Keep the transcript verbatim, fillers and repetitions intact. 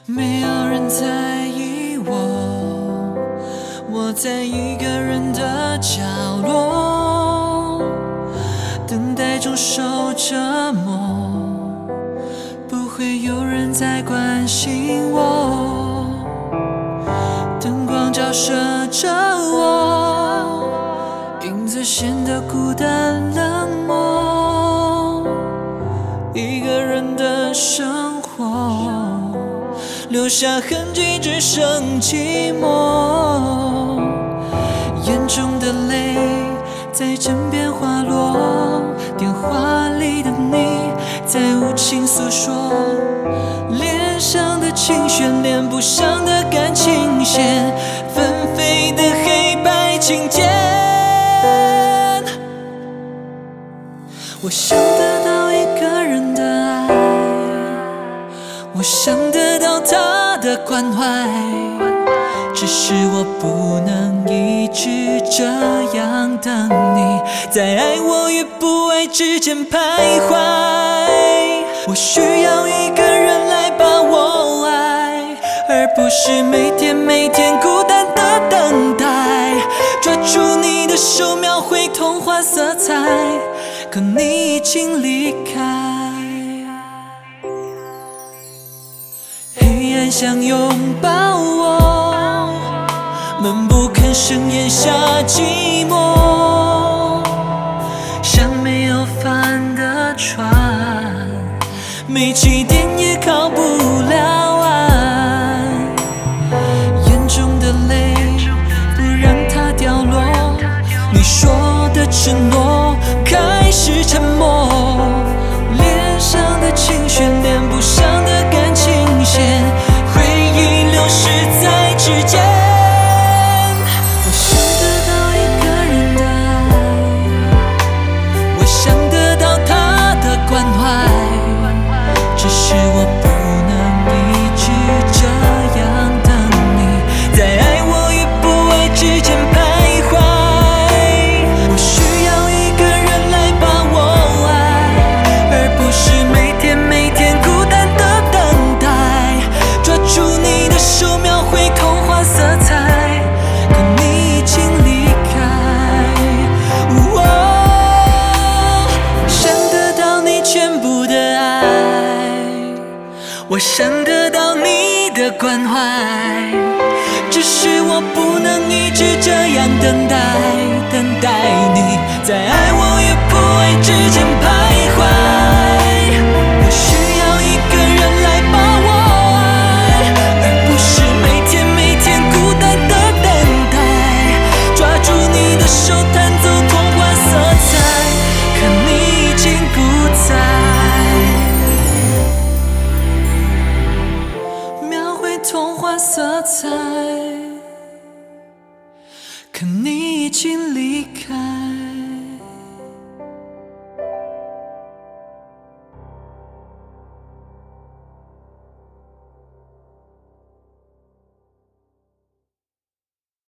没有人在意我，我在一个人的角落，等待中受折磨，不会有人再关心我，灯光照射着我，影子显得孤单冷漠，一个人的生活留下痕迹，只剩寂寞。眼中的泪在枕边滑落，电话里的你在无情诉说，脸上的情绪连不上的感情线，纷飞的黑白琴键。我想得到一个人的爱，我想得到他的关怀，只是我不能一直这样等你，在爱我与不爱之间徘徊。我需要一个人来把我爱，而不是每天每天孤单的等待。抓住你的手，描绘童话色彩，可你已经离开。黑暗想拥抱我，闷不吭声咽下寂寞，像没有帆的船，没起点也靠不了岸。眼中的泪不让它掉落，你说的承诺开始沉默，脸上的情绪连不上的感情线，回忆流逝在指尖。我想得到一个人的爱，我想得到他的关怀，只是我不能一直这样等你，在爱我与不爱之间徘徊。我需要一个人来把我爱，而不是每天每天孤单的等待。抓住你的手，描绘童话色彩，可你已经离开。哦，想得到你全部的爱，我想得到你的关怀，只是我不能一直这样等待，等待你在爱我与不爱之间徘徊。我需要一个人来把我爱，而不是每天每天孤单的等待。抓住你的手，弹奏童话色彩，可你已经不在，描绘童话色彩，可你已经离开。